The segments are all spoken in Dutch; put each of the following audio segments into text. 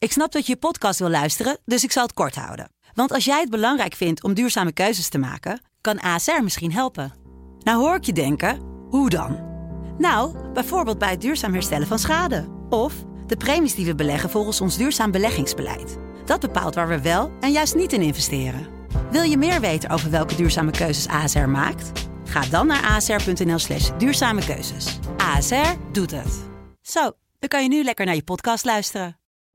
Ik snap dat je podcast wil luisteren, dus ik zal het kort houden. Want als jij het belangrijk vindt om duurzame keuzes te maken, kan ASR misschien helpen. Nou hoor ik je denken, hoe dan? Nou, bijvoorbeeld bij het duurzaam herstellen van schade. Of de premies die we beleggen volgens ons duurzaam beleggingsbeleid. Dat bepaalt waar we wel en juist niet in investeren. Wil je meer weten over welke duurzame keuzes ASR maakt? Ga dan naar asr.nl/duurzame keuzes. ASR doet het. Zo, dan kan je nu lekker naar je podcast luisteren.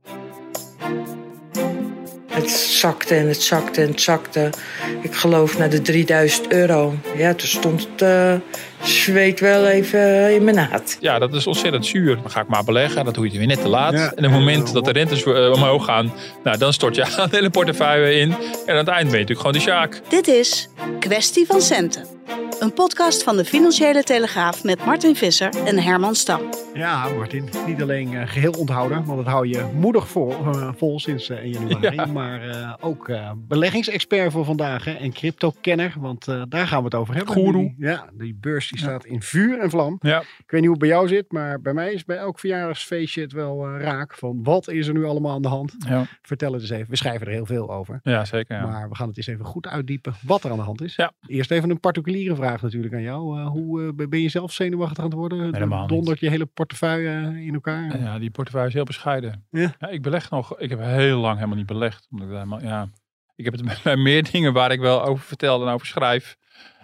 Het zakte en het zakte en het zakte. Ik geloof naar de €3000. Ja, toen stond het zweet wel even in mijn naad. Ja, dat is ontzettend zuur. Dan ga ik maar beleggen. Dat doe je weer net te laat. Ja. En op het moment dat de rentes omhoog gaan, nou, dan stort je de hele portefeuille in. En aan het eind ben je natuurlijk gewoon de sjaak. Dit is Kwestie van Centen. Een podcast van de Financiële Telegraaf met Martin Visser en Herman Stam. Ja, Martin. Niet alleen geheel onthouden, want dat hou je moedig vol sinds 1 januari. Ja. Maar ook beleggingsexpert voor vandaag hè, en crypto-kenner, want daar gaan we het over hebben. Goeroe. Ja, die beurs die staat in vuur en vlam. Ja. Ik weet niet hoe het bij jou zit, maar bij mij is bij elk verjaardagsfeestje het wel raak. Van wat is er nu allemaal aan de hand? Ja. Vertel het eens even. We schrijven er heel veel over. Ja, zeker. Ja. Maar we gaan het eens even goed uitdiepen wat er aan de hand is. Ja. Eerst even een particuliere vraag natuurlijk aan jou. Hoe ben je zelf zenuwachtig aan het worden? Helemaal dondert je hele portefeuille in elkaar? Ja, die portefeuille is heel bescheiden. Ja. Ja, ik beleg nog. Ik heb heel lang helemaal niet belegd. Omdat ik heb het bij meer dingen waar ik wel over vertel en over schrijf.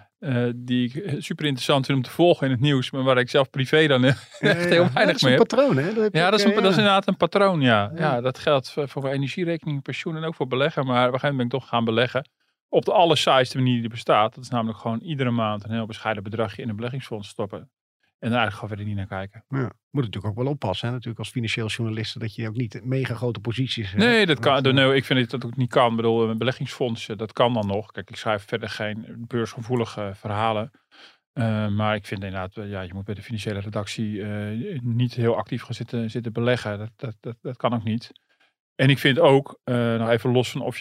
Die ik super interessant vind om te volgen in het nieuws. Maar waar ik zelf privé dan echt heel weinig mee heb. Dat is een patroon, hè? Dat is inderdaad een patroon, ja. Dat geldt voor energierekening, pensioen en ook voor beleggen. Maar op een gegeven moment ben ik toch gaan beleggen. Op de allersaaiste manier die er bestaat. Dat is namelijk gewoon iedere maand een heel bescheiden bedragje in een beleggingsfonds stoppen. En daar eigenlijk gewoon verder niet naar kijken. Ja. Moet natuurlijk ook wel oppassen. Hè? Natuurlijk als financieel journalist. Dat je ook niet mega grote posities hebt. Nee, dat kan. Nee, ik vind dat het ook niet kan. Ik bedoel, een beleggingsfonds, dat kan dan nog. Kijk, ik schrijf verder geen beursgevoelige verhalen. Maar ik vind inderdaad, je moet bij de financiële redactie niet heel actief gaan zitten beleggen. Dat kan ook niet. En ik vind ook, nog even los van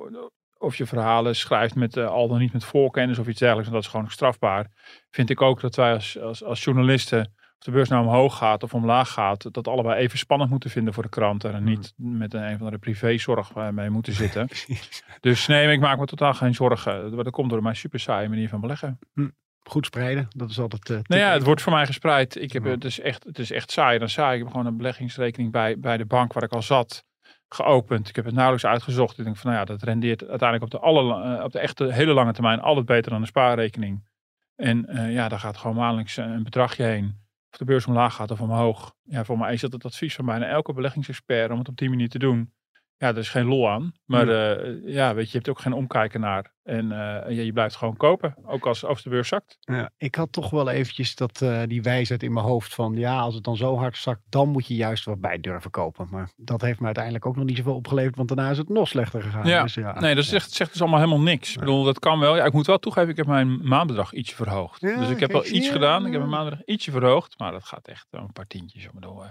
of je verhalen schrijft met al dan niet met voorkennis of iets dergelijks, en dat is gewoon strafbaar. Vind ik ook dat wij als journalisten, of de beurs nou omhoog gaat of omlaag gaat, dat allebei even spannend moeten vinden voor de kranten en niet met een van de privézorg mee moeten zitten. Dus nee, ik maak me totaal geen zorgen. Dat komt door mijn super saaie manier van beleggen. Goed spreiden, dat is altijd... het wordt voor mij gespreid. Het is echt saai dan saai. Ik heb gewoon een beleggingsrekening bij de bank waar ik al zat geopend. Ik heb het nauwelijks uitgezocht. Ik denk van, dat rendeert uiteindelijk op de echte hele lange termijn altijd beter dan een spaarrekening. En daar gaat gewoon maandelijks een bedragje heen. Of de beurs omlaag gaat of omhoog. Ja, voor mij is dat het advies van bijna elke beleggingsexpert om het op die manier te doen. Ja, er is geen lol aan. Maar weet je hebt ook geen omkijken naar. En je blijft gewoon kopen. Ook als de beurs zakt. Ja, ik had toch wel eventjes die wijsheid in mijn hoofd van als het dan zo hard zakt, dan moet je juist wat bij durven kopen. Maar dat heeft me uiteindelijk ook nog niet zoveel opgeleverd, want daarna is het nog slechter gegaan. Ja. Dus, nee, dat zegt dus allemaal helemaal niks. Ik bedoel, dat kan wel. Ja, ik moet wel toegeven, ik heb mijn maandbedrag ietsje verhoogd. Ja, dus ik heb wel iets gedaan. Ik heb mijn maandbedrag ietsje verhoogd. Maar dat gaat echt een paar tientjes.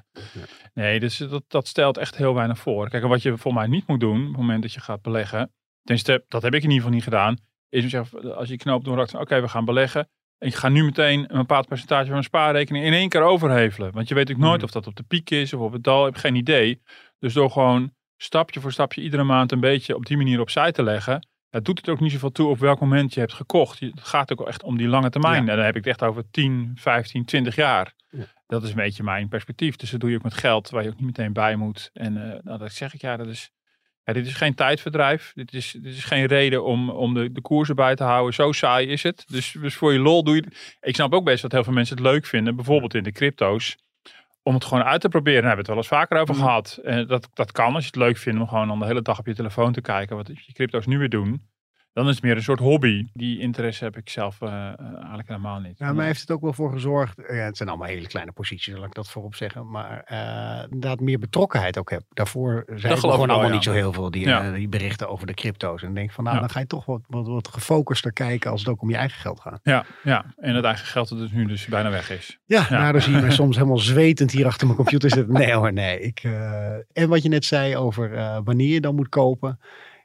Nee, dus dat stelt echt heel weinig voor. Kijk, wat je voor mij niet moet doen op het moment dat je gaat beleggen. Tenminste, dat heb ik in ieder geval niet gedaan. Is als je knoop doorrakt van oké, we gaan beleggen. En ik ga nu meteen een bepaald percentage van mijn spaarrekening in één keer overhevelen. Want je weet ook nooit of dat op de piek is of op het dal. Ik heb geen idee. Dus door gewoon stapje voor stapje iedere maand een beetje op die manier opzij te leggen. Doet het ook niet zoveel toe op welk moment je hebt gekocht. Het gaat ook echt om die lange termijn. Ja. En dan heb ik het echt over 10, 15, 20 jaar. Ja. Dat is een beetje mijn perspectief. Dus dat doe je ook met geld waar je ook niet meteen bij moet. En dat zeg ik, dit is geen tijdverdrijf. Dit is geen reden om de koersen bij te houden. Zo saai is het. Dus voor je lol doe je het. Ik snap ook best dat heel veel mensen het leuk vinden. Bijvoorbeeld in de crypto's. Om het gewoon uit te proberen. Daar hebben we het wel eens vaker over gehad. En dat kan als je het leuk vindt om gewoon dan de hele dag op je telefoon te kijken. Wat je crypto's nu weer doen. Dan is het meer een soort hobby. Die interesse heb ik zelf eigenlijk helemaal niet. Ja, maar heeft het ook wel voor gezorgd. Het zijn allemaal hele kleine posities, laat ik dat voorop zeggen. Maar inderdaad meer betrokkenheid ook heb. Daarvoor zijn er gewoon allemaal niet zo heel veel die berichten over de crypto's. En denk van dan ga je toch wat gefocuster kijken als het ook om je eigen geld gaat. Ja. En het eigen geld dat nu dus bijna weg is. Ja. Dan zie je mij soms helemaal zwetend hier achter mijn computer zitten. Nee. En wat je net zei over wanneer je dan moet kopen.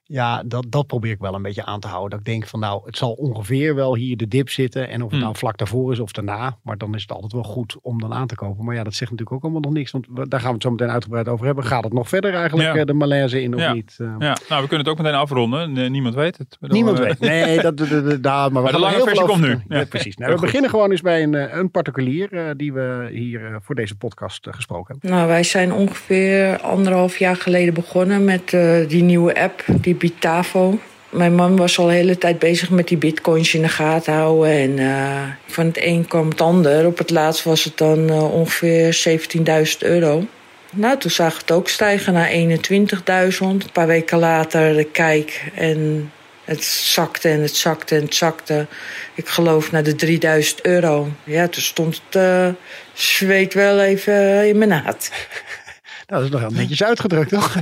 Ja, dat probeer ik wel een beetje aan te houden. Dat ik denk van nou, het zal ongeveer wel hier de dip zitten. En of het nou vlak daarvoor is of daarna. Maar dan is het altijd wel goed om dan aan te kopen. Maar ja, dat zegt natuurlijk ook allemaal nog niks. Want daar gaan we het zo meteen uitgebreid over hebben. Gaat het nog verder eigenlijk de malaise in of niet? Ja, nou we kunnen het ook meteen afronden. Niemand weet het. Niemand weet. Nee, maar de lange versie komt nu. Ja, precies. Nou, we beginnen gewoon eens bij een particulier die we hier voor deze podcast gesproken hebben. Nou, wij zijn ongeveer 1,5 jaar geleden begonnen met die nieuwe app, die Bitavo. Mijn man was al de hele tijd bezig met die bitcoins in de gaten houden. En van het een kwam het ander. Op het laatst was het dan ongeveer €17.000. Nou, toen zag het ook stijgen naar 21.000. Een paar weken later de kijk en het zakte en het zakte en het zakte. Ik geloof naar de €3.000. Ja, toen stond het zweet wel even in mijn naad. Nou, dat is nog heel netjes uitgedrukt, toch?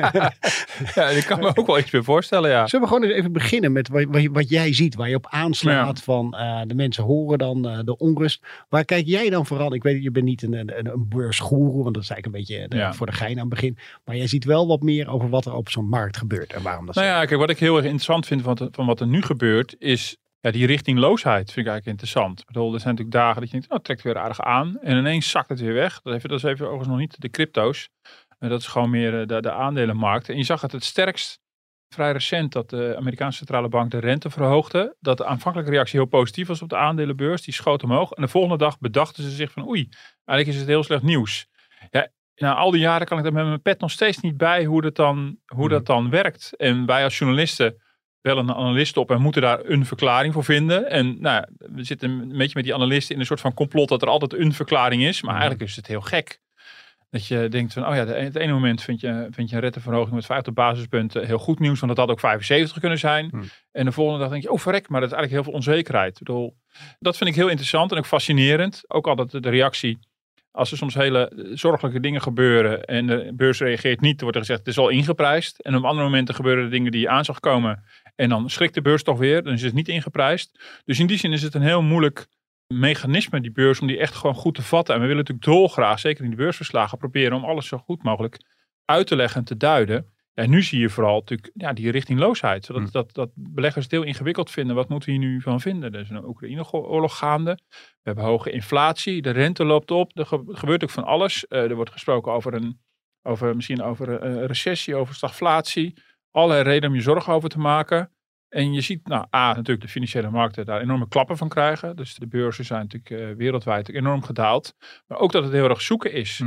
Ja, ik kan me ook wel iets meer voorstellen, ja. Zullen we gewoon eens even beginnen met wat jij ziet, waar je op aanslaat van de mensen horen dan de onrust. Waar kijk jij dan vooral? Ik weet, je bent niet een beursgoeroe, want dat is eigenlijk een beetje voor de gein aan het begin. Maar jij ziet wel wat meer over wat er op zo'n markt gebeurt en waarom dat zo is. Ja, kijk, wat ik heel erg interessant vind van wat er nu gebeurt, is die richtingloosheid vind ik eigenlijk interessant. Ik bedoel, er zijn natuurlijk dagen dat je denkt, het trekt weer aardig aan. En ineens zakt het weer weg. Dat is even overigens nog niet de crypto's. Dat is gewoon meer de aandelenmarkt. En je zag het sterkst vrij recent dat de Amerikaanse centrale bank de rente verhoogde. Dat de aanvankelijke reactie heel positief was op de aandelenbeurs. Die schoot omhoog. En de volgende dag bedachten ze zich van eigenlijk is het heel slecht nieuws. Ja, na al die jaren kan ik er met mijn pet nog steeds niet bij hoe dat dan werkt. En wij als journalisten wel een analist op en moeten daar een verklaring voor vinden. En we zitten een beetje met die analisten in een soort van complot dat er altijd een verklaring is. Maar eigenlijk is het heel gek. Dat je denkt van, het ene moment vind je een renteverhoging met 50 basispunten heel goed nieuws, want dat had ook 75 kunnen zijn. En de volgende dag denk je, verrek, maar dat is eigenlijk heel veel onzekerheid. Ik bedoel, dat vind ik heel interessant en ook fascinerend. Ook altijd de reactie, als er soms hele zorgelijke dingen gebeuren en de beurs reageert niet, dan wordt er gezegd, het is al ingeprijsd. En op andere momenten gebeuren er dingen die je aan zag komen en dan schrikt de beurs toch weer, dan is het niet ingeprijsd. Dus in die zin is het een heel moeilijk mechanisme, die beurs, om die echt gewoon goed te vatten. En we willen natuurlijk dolgraag, zeker in de beursverslagen, proberen om alles zo goed mogelijk uit te leggen en te duiden. Ja, nu zie je vooral natuurlijk die richtingloosheid. Zodat dat beleggers het heel ingewikkeld vinden. Wat moeten we hier nu van vinden? Er is een Oekraïne-oorlog gaande. We hebben hoge inflatie. De rente loopt op. Er gebeurt ook van alles. Er wordt gesproken over een recessie, over stagflatie. Allerlei redenen om je zorgen over te maken. En je ziet natuurlijk de financiële markten daar enorme klappen van krijgen. Dus de beurzen zijn natuurlijk wereldwijd enorm gedaald. Maar ook dat het heel erg zoeken is.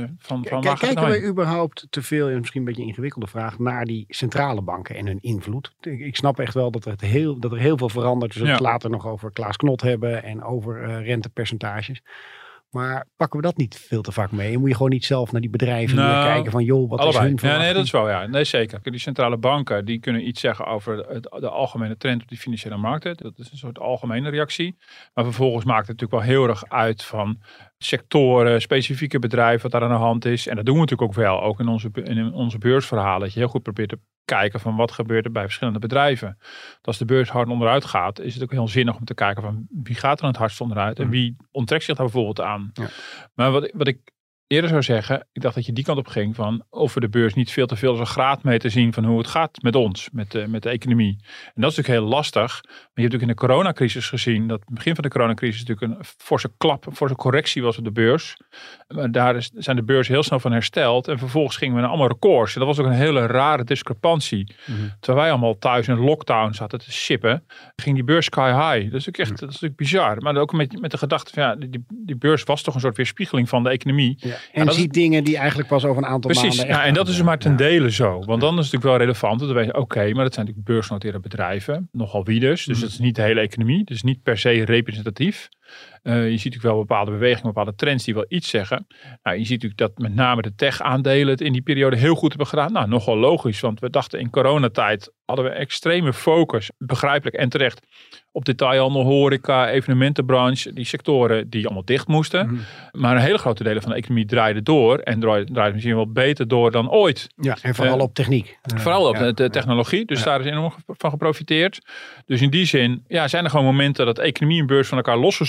Kijken wij überhaupt te veel, misschien een beetje een ingewikkelde vraag, naar die centrale banken en hun invloed? Ik snap echt wel dat er heel veel verandert. We zullen het later nog over Klaas Knot hebben en over rentepercentages. Maar pakken we dat niet veel te vaak mee? En moet je gewoon niet zelf naar die bedrijven kijken van wat allebei. Is hun verwachting? Nee, dat is wel Nee, zeker. Die centrale banken die kunnen iets zeggen over de algemene trend op die financiële markten. Dat is een soort algemene reactie. Maar vervolgens maakt het natuurlijk wel heel erg uit van sectoren, specifieke bedrijven wat daar aan de hand is. En dat doen we natuurlijk ook wel. Ook in onze beursverhalen. Dat je heel goed probeert te kijken van wat gebeurt er bij verschillende bedrijven. Als de beurs hard onderuit gaat, is het ook heel zinnig om te kijken van wie gaat er het hardst onderuit en wie onttrekt zich daar bijvoorbeeld aan. Ja. Maar wat ik eerder zou zeggen, ik dacht dat je die kant op ging van of we de beurs niet veel te veel als een graadmeter zien van hoe het gaat met ons, met de economie. En dat is natuurlijk heel lastig. Maar je hebt natuurlijk in de coronacrisis gezien, dat het begin van de coronacrisis natuurlijk een forse correctie was op de beurs. Maar daar zijn de beurzen heel snel van hersteld en vervolgens gingen we naar allemaal records. En dat was ook een hele rare discrepantie. Terwijl wij allemaal thuis in lockdown zaten te shippen, ging die beurs sky high. Dat is natuurlijk bizar. Maar ook met de gedachte van die beurs was toch een soort weerspiegeling van de economie. Ja. En ziet dingen die eigenlijk pas over een aantal maanden... Precies, en dat is maar ten dele zo. Want dan is het natuurlijk wel relevant. Dat we weten, maar dat zijn natuurlijk beursgenoteerde bedrijven. Nogal wie dus. Dus dat is niet de hele economie. Dus niet per se representatief. Je ziet natuurlijk wel bepaalde bewegingen, bepaalde trends die wel iets zeggen. Nou, je ziet natuurlijk dat met name de tech-aandelen het in die periode heel goed hebben gedaan. Nou, nogal logisch, want we dachten in coronatijd hadden we extreme focus, begrijpelijk en terecht, op detailhandel, horeca, evenementenbranche, die sectoren die allemaal dicht moesten. Maar een hele grote delen van de economie draaiden door en draaiden misschien wel beter door dan ooit. Ja, en vooral op techniek. Vooral op de technologie, dus daar is enorm van geprofiteerd. Dus in die zin zijn er gewoon momenten dat economie en beurs van elkaar losgezongen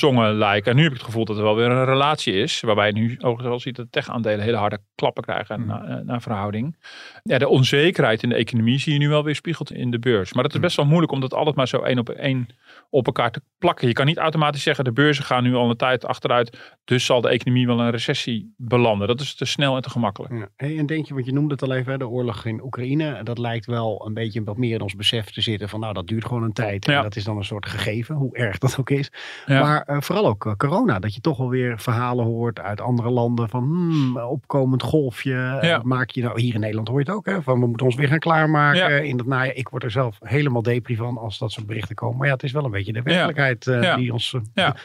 lijken. En nu heb ik het gevoel dat er wel weer een relatie is. Waarbij je nu overigens wel ziet dat tech-aandelen hele harde klappen krijgen naar verhouding. Ja, de onzekerheid in de economie zie je nu wel weer spiegeld in de beurs. Maar het is best wel moeilijk om dat alles maar zo één op één op elkaar te plakken. Je kan niet automatisch zeggen de beurzen gaan nu al een tijd achteruit. Dus zal de economie wel een recessie belanden. Dat is te snel en te gemakkelijk. Ja. Hey, en denk je, want je noemde het al even, de oorlog in Oekraïne. Dat lijkt wel een beetje wat meer in ons besef te zitten van dat duurt gewoon een tijd. En dat is dan een soort gegeven, hoe erg dat ook is. Ja. Maar vooral ook corona. Dat je toch wel weer verhalen hoort uit andere landen van opkomend golfje. Maak je nou, hier in Nederland hoor je het ook, hè, van we moeten ons weer gaan klaarmaken. In dat najaar. Ik word er zelf helemaal depri van als dat soort berichten komen. Maar het is wel een beetje de werkelijkheid die ons...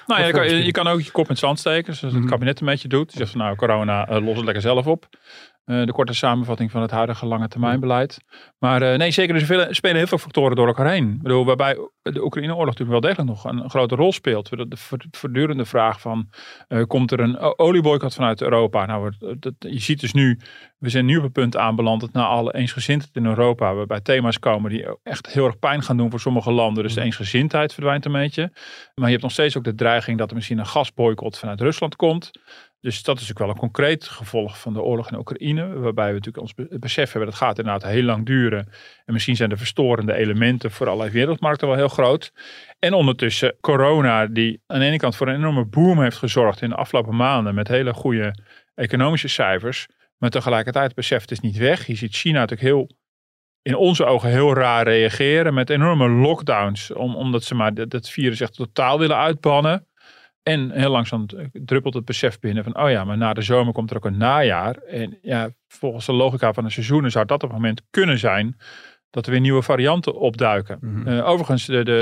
je kan ook je kop in het zand steken. Zoals het kabinet een beetje doet. Je zegt van corona, los het lekker zelf op. De korte samenvatting van het huidige lange termijnbeleid. Maar zeker, er spelen heel veel factoren door elkaar heen. Ik bedoel, waarbij de Oekraïne-oorlog natuurlijk wel degelijk nog een grote rol speelt. De voortdurende vraag van, komt er een olieboycott vanuit Europa? Nou, je ziet dus nu, we zijn nu op het punt aanbeland dat na alle eensgezindheid in Europa, waarbij thema's komen die echt heel erg pijn gaan doen voor sommige landen. Dus de eensgezindheid verdwijnt een beetje. Maar je hebt nog steeds ook de dreiging dat er misschien een gasboycott vanuit Rusland komt. Dus dat is natuurlijk wel een concreet gevolg van de oorlog in Oekraïne. Waarbij we natuurlijk ons besef hebben, dat gaat inderdaad heel lang duren. En misschien zijn de verstorende elementen voor allerlei wereldmarkten wel heel groot. En ondertussen corona, die aan de ene kant voor een enorme boom heeft gezorgd in de afgelopen maanden. Met hele goede economische cijfers. Maar tegelijkertijd het besef, het is niet weg. Je ziet China natuurlijk in onze ogen heel raar reageren. Met enorme lockdowns. Omdat ze maar dat virus echt totaal willen uitbannen. En heel langzaam druppelt het besef binnen van, maar na de zomer komt er ook een najaar. En volgens de logica van de seizoenen zou dat op het moment kunnen zijn dat er weer nieuwe varianten opduiken. Overigens,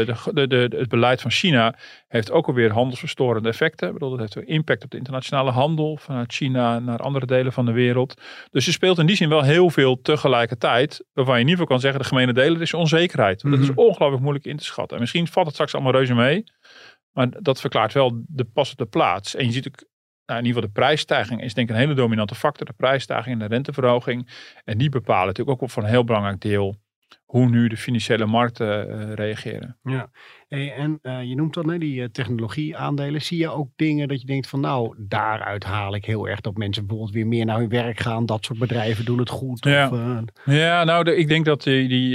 het beleid van China heeft ook alweer handelsverstorende effecten. Ik bedoel, dat heeft weer impact op de internationale handel vanuit China naar andere delen van de wereld. Dus er speelt in die zin wel heel veel tegelijkertijd, waarvan je in ieder geval kan zeggen, de gemene deler is onzekerheid. Dat is ongelooflijk moeilijk in te schatten. En misschien valt het straks allemaal reuze mee. Maar dat verklaart wel de pas op de plaats. En je ziet ook, in ieder geval de prijsstijging is denk ik een hele dominante factor. De prijsstijging en de renteverhoging. En die bepalen natuurlijk ook voor een heel belangrijk deel hoe nu de financiële markten reageren. Ja, en je noemt dan die technologieaandelen. Zie je ook dingen dat je denkt van daaruit haal ik heel erg dat mensen bijvoorbeeld weer meer naar hun werk gaan. Dat soort bedrijven doen het goed. Ja, ik denk dat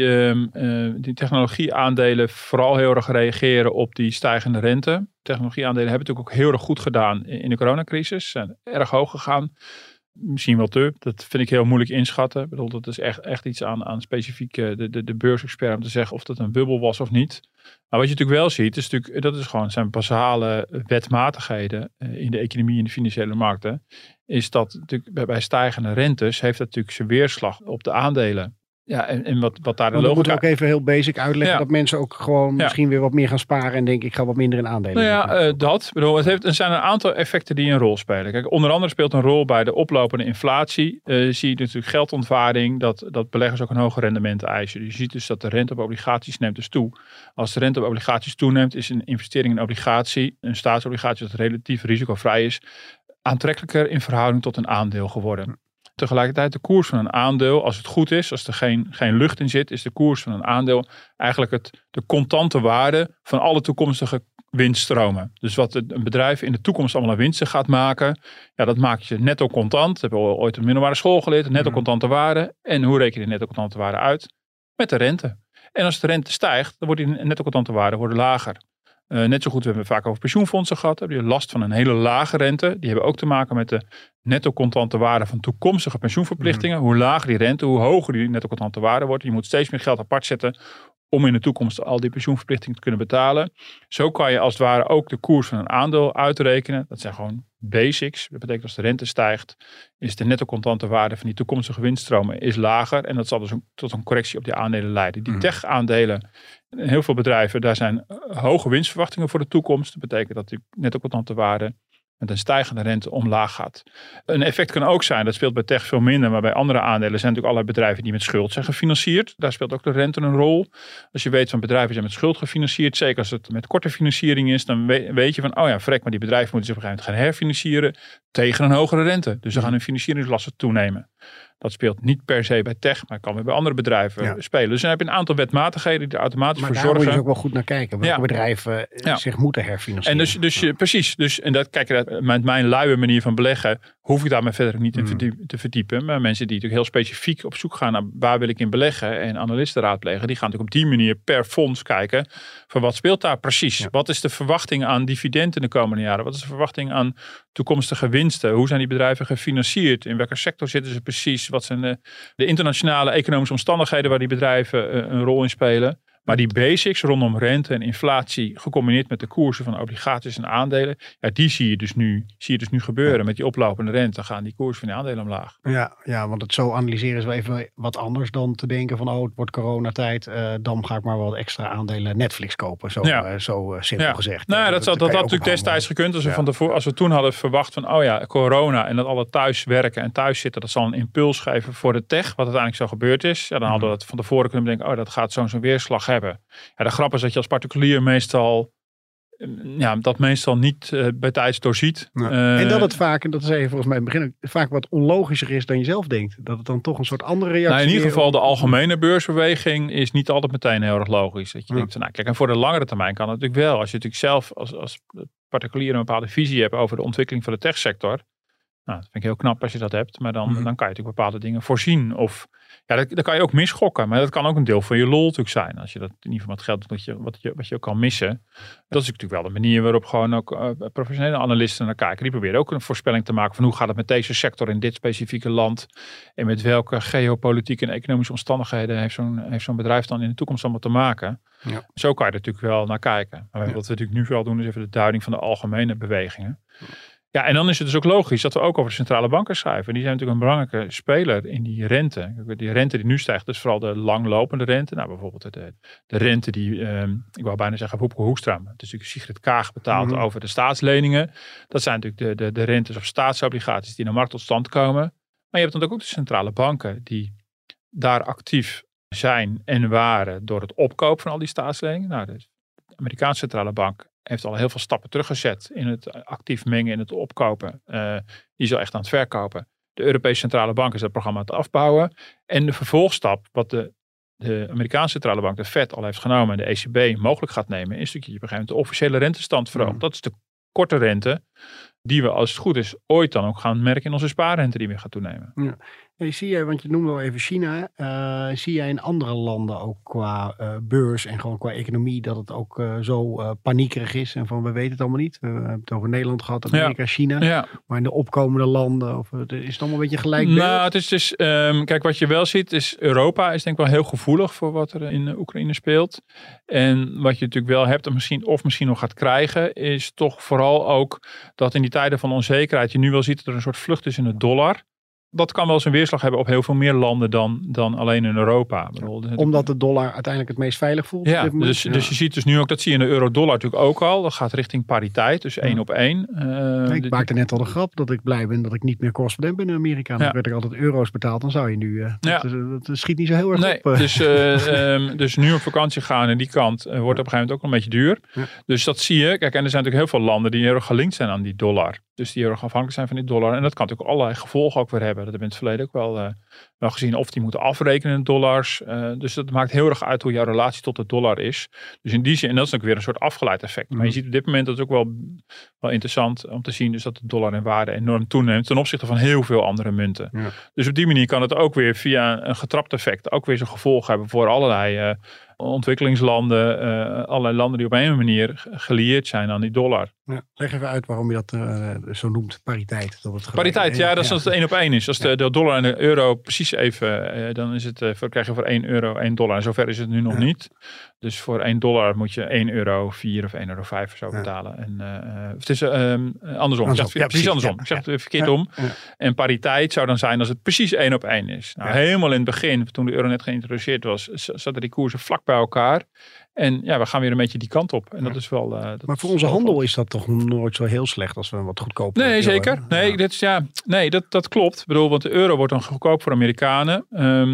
die technologieaandelen vooral heel erg reageren op die stijgende rente. Technologieaandelen hebben het natuurlijk ook heel erg goed gedaan in de coronacrisis. Zijn erg hoog gegaan. Misschien wel dat vind ik heel moeilijk inschatten. Ik bedoel, dat is echt iets aan specifiek de beursexpert om te zeggen of dat een bubbel was of niet. Maar wat je natuurlijk wel ziet, is zijn basale wetmatigheden in de economie en de financiële markten. Is dat natuurlijk bij stijgende rentes heeft dat natuurlijk zijn weerslag op de aandelen. Ja, en wat daar de logica... moeten we ook even heel basic uitleggen dat mensen ook gewoon misschien weer wat meer gaan sparen en denken ik ga wat minder in aandelen. Er zijn een aantal effecten die een rol spelen. Kijk, onder andere speelt een rol bij de oplopende inflatie. Zie je natuurlijk geldontwaarding, dat beleggers ook een hoger rendement eisen. Dus je ziet dus dat de rente op obligaties neemt dus toe. Als de rente op obligaties toeneemt, is een investering in obligatie, een staatsobligatie dat relatief risicovrij is, aantrekkelijker in verhouding tot een aandeel geworden. Tegelijkertijd de koers van een aandeel, als het goed is, als er geen lucht in zit, is de koers van een aandeel eigenlijk de contante waarde van alle toekomstige winststromen. Dus wat een bedrijf in de toekomst allemaal aan winsten gaat maken, dat maakt je netto contant. Dat hebben we ooit op middelbare school geleerd, netto contante waarde. En hoe reken je de netto contante waarde uit? Met de rente. En als de rente stijgt, dan wordt die netto contante waarde lager. Net zo goed, we hebben vaak over pensioenfondsen gehad. Die hebben last van een hele lage rente. Die hebben ook te maken met de netto contante waarde van toekomstige pensioenverplichtingen. Hoe lager die rente, hoe hoger die netto contante waarde wordt. Je moet steeds meer geld apart zetten om in de toekomst al die pensioenverplichtingen te kunnen betalen. Zo kan je als het ware ook de koers van een aandeel uitrekenen. Dat zijn gewoon basics. Dat betekent als de rente stijgt, is de netto contante waarde van die toekomstige winststromen is lager. En dat zal dus tot een correctie op die aandelen leiden. Die tech-aandelen, heel veel bedrijven, daar zijn hoge winstverwachtingen voor de toekomst. Dat betekent dat die netto contante waarde met een stijgende rente omlaag gaat. Een effect kan ook zijn, dat speelt bij tech veel minder, maar bij andere aandelen zijn natuurlijk allerlei bedrijven die met schuld zijn gefinancierd. Daar speelt ook de rente een rol. Als je weet van bedrijven zijn met schuld gefinancierd, zeker als het met korte financiering is, dan weet je van, maar die bedrijven moeten zich op een gegeven moment gaan herfinancieren tegen een hogere rente. Dus dan gaan hun financieringslasten toenemen. Dat speelt niet per se bij tech, maar kan weer bij andere bedrijven spelen. Dus dan heb je een aantal wetmatigheden die er automatisch voor zorgen. Maar daar moet je dus ook wel goed naar kijken. Welke bedrijven zich moeten herfinancieren. En dus precies. En dat, kijk, met mijn luie manier van beleggen hoef ik daar me verder niet in te verdiepen. Maar mensen die natuurlijk heel specifiek op zoek gaan naar waar wil ik in beleggen en analisten raadplegen, die gaan natuurlijk op die manier per fonds kijken van wat speelt daar precies. Ja. Wat is de verwachting aan dividend in de komende jaren? Wat is de verwachting aan toekomstige winsten? Hoe zijn die bedrijven gefinancierd? In welke sector zitten ze precies? Wat zijn de internationale economische omstandigheden waar die bedrijven een rol in spelen? Maar die basics rondom rente en inflatie gecombineerd met de koersen van obligaties en aandelen, die zie je dus nu gebeuren. Ja. Met die oplopende rente gaan die koersen van die aandelen omlaag. Ja, want het zo analyseren is wel even wat anders dan te denken van het wordt coronatijd, dan ga ik maar wat extra aandelen Netflix kopen. Zo simpel gezegd. Nou, dat had natuurlijk destijds gekund als we toen hadden verwacht van corona en dat alle thuis werken en thuis zitten, dat zal een impuls geven voor de tech, wat uiteindelijk zo gebeurd is. Ja, dan hadden we dat van tevoren kunnen denken, dat gaat zo'n weerslag hebben. Ja, de grap is dat je als particulier dat meestal niet bij tijds doorziet. En dat het vaak, en dat is even volgens mij in het begin, vaak wat onlogischer is dan je zelf denkt. Dat het dan toch een soort andere reactie is. In ieder geval de algemene beursbeweging is niet altijd meteen heel erg logisch. Dat je denkt, kijk, en voor de langere termijn kan het natuurlijk wel. Als je natuurlijk zelf als particulier een bepaalde visie hebt over de ontwikkeling van de techsector. Nou, dat vind ik heel knap als je dat hebt. Maar dan kan je natuurlijk bepaalde dingen voorzien. Of dan kan je ook misgokken. Maar dat kan ook een deel van je lol natuurlijk zijn. Als je dat in ieder geval met geld doet wat je ook kan missen. Dat is natuurlijk wel de manier waarop gewoon ook professionele analisten naar kijken. Die proberen ook een voorspelling te maken van hoe gaat het met deze sector in dit specifieke land. En met welke geopolitieke en economische omstandigheden heeft zo'n bedrijf dan in de toekomst allemaal te maken. Ja. Zo kan je er natuurlijk wel naar kijken. Maar wat we natuurlijk nu vooral doen is even de duiding van de algemene bewegingen. Ja, en dan is het dus ook logisch dat we ook over de centrale banken schrijven. Die zijn natuurlijk een belangrijke speler in die rente. Die rente die nu stijgt, dus vooral de langlopende rente. Nou, bijvoorbeeld de rente die, ik wou bijna zeggen Wopke Hoekstra. Het is natuurlijk Sigrid Kaag betaald over de staatsleningen. Dat zijn natuurlijk de rentes op staatsobligaties die in de markt tot stand komen. Maar je hebt dan ook de centrale banken die daar actief zijn en waren door het opkopen van al die staatsleningen. Nou, de Amerikaanse centrale bank heeft al heel veel stappen teruggezet in het actief mengen, in het opkopen. Die is al echt aan het verkopen. De Europese Centrale Bank is dat programma aan het afbouwen. En de vervolgstap, wat de Amerikaanse Centrale Bank, de Fed, al heeft genomen en de ECB mogelijk gaat nemen, is dat je op een gegeven moment de officiële rentestand verhoogt. Dat is de korte rente die we, als het goed is, ooit dan ook gaan merken in onze spaarrente die weer gaat toenemen. Ja. Hey, zie jij, want je noemde al even China, zie jij in andere landen ook qua beurs en gewoon qua economie dat het ook zo paniekerig is en van we weten het allemaal niet. We hebben het over Nederland gehad, Amerika, China. Ja. Maar in de opkomende landen, is het allemaal een beetje gelijk beeld? Nou, het is dus, kijk, wat je wel ziet is Europa is denk ik wel heel gevoelig voor wat er in Oekraïne speelt. En wat je natuurlijk wel hebt en misschien nog gaat krijgen, is toch vooral ook dat in die tijden van onzekerheid je nu wel ziet dat er een soort vlucht is in de dollar. Dat kan wel eens een weerslag hebben op heel veel meer landen dan alleen in Europa. Omdat de dollar uiteindelijk het meest veilig voelt? Ja, dus je ziet dus nu ook, dat zie je in de euro-dollar natuurlijk ook al. Dat gaat richting pariteit, dus 1 op 1. Ik maakte net al de grap dat ik blij ben dat ik niet meer correspondent ben in Amerika. Dan werd ik altijd euro's betaald, dan zou je nu... Dat schiet niet zo heel erg op. Dus nu op vakantie gaan aan die kant wordt op een gegeven moment ook een beetje duur. Ja. Dus dat zie je. Kijk, en er zijn natuurlijk heel veel landen die heel erg gelinkt zijn aan die dollar. Dus die heel erg afhankelijk zijn van die dollar. En dat kan natuurlijk allerlei gevolgen ook weer hebben. Dat hebben we in het verleden ook wel gezien. Of die moeten afrekenen in dollars. Dus dat maakt heel erg uit hoe jouw relatie tot de dollar is. Dus in die zin, en dat is ook weer een soort afgeleid effect. Maar je ziet op dit moment, dat is ook wel interessant om te zien, dus dat de dollar in waarde enorm toeneemt ten opzichte van heel veel andere munten. Ja. Dus op die manier kan het ook weer via een getrapt effect ook weer zo'n gevolg hebben voor allerlei ontwikkelingslanden, allerlei landen die op een manier gelieerd zijn aan die dollar. Ja, leg even uit waarom je dat zo noemt, pariteit. Pariteit, dat is als het 1 op 1 is. Als de dollar en de euro precies even, dan is het, krijg je voor 1 euro 1 dollar. En zover is het nu nog niet. Dus voor 1 dollar moet je 1,04 euro of 1,05 euro zo betalen. En het is andersom. Precies andersom. Ik zeg het verkeerd om. Ja. En pariteit zou dan zijn als het precies 1 op 1 is. Nou, helemaal in het begin, toen de euro net geïntroduceerd was, zaten die koersen vlak bij elkaar. En ja, we gaan weer een beetje die kant op. En dat is wel... maar voor onze handel is dat toch nooit zo heel slecht als we wat goedkoper... Nee, zeker. Nee, dat klopt. Ik bedoel, want de euro wordt dan goedkoop voor Amerikanen.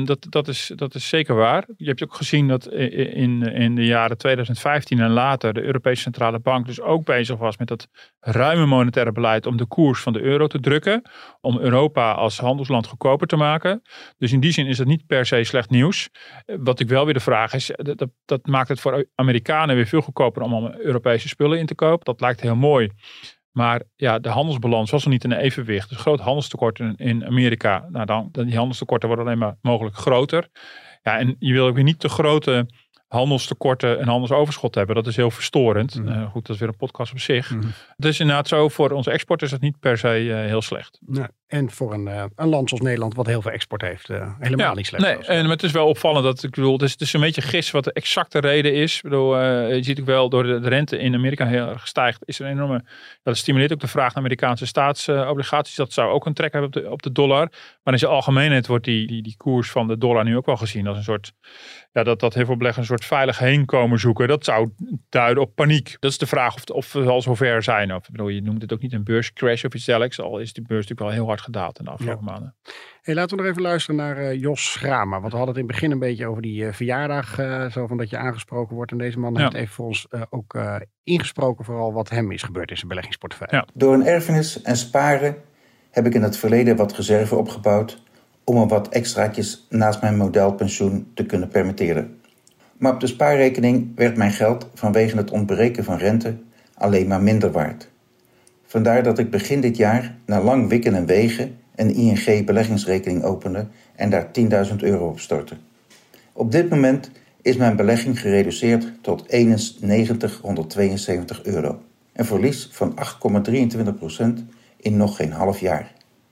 Dat is zeker waar. Je hebt ook gezien dat in de jaren 2015 en later de Europese Centrale Bank dus ook bezig was met dat ruime monetaire beleid om de koers van de euro te drukken. Om Europa als handelsland goedkoper te maken. Dus in die zin is dat niet per se slecht nieuws. Wat ik wel weer de vraag is, dat maakt het voor Amerikanen weer veel goedkoper om allemaal Europese spullen in te kopen. Dat lijkt heel mooi. Maar ja, de handelsbalans was nog niet in evenwicht. Dus groot handelstekort in Amerika. Nou dan die handelstekorten worden alleen maar mogelijk groter. Ja, en je wil ook weer niet te grote handelstekorten en handelsoverschot hebben. Dat is heel verstorend. Goed, dat is weer een podcast op zich. Dus inderdaad zo, voor onze export is het niet per se heel slecht. Nee. En voor een land zoals Nederland, wat heel veel export heeft, helemaal niet slecht. Nee, en het is wel opvallend dat, ik bedoel, het is een beetje gis wat de exacte reden is. Ik bedoel, je ziet ook wel, door de rente in Amerika heel erg stijgt, is er een enorme, dat stimuleert ook de vraag naar Amerikaanse staatsobligaties. Dat zou ook een trek hebben op de dollar. Maar in zijn algemeenheid wordt die koers van de dollar nu ook wel gezien als een soort, ja, dat heel veel beleggers een soort veilig heenkomen zoeken. Dat zou duiden op paniek. Dat is de vraag of we al zover zijn. Of, ik bedoel, je noemt het ook niet een beurscrash of iets dergelijks. Al is die beurs natuurlijk wel heel hard gedaald in de afgelopen maanden. Hey, laten we nog even luisteren naar Jos Schrama. Want we hadden het in het begin een beetje over die verjaardag. Zo van dat je aangesproken wordt. En deze man heeft even voor ons ook ingesproken vooral wat hem is gebeurd in zijn beleggingsportefeuille. Ja. Door een erfenis en sparen heb ik in het verleden wat reserve opgebouwd om er wat extraatjes naast mijn modelpensioen te kunnen permitteren. Maar op de spaarrekening werd mijn geld vanwege het ontbreken van rente alleen maar minder waard. Vandaar dat ik begin dit jaar na lang wikken en wegen een ING beleggingsrekening opende en daar €10.000 op stortte. Op dit moment is mijn belegging gereduceerd tot €9172. Een verlies van 8,23% in nog geen half jaar.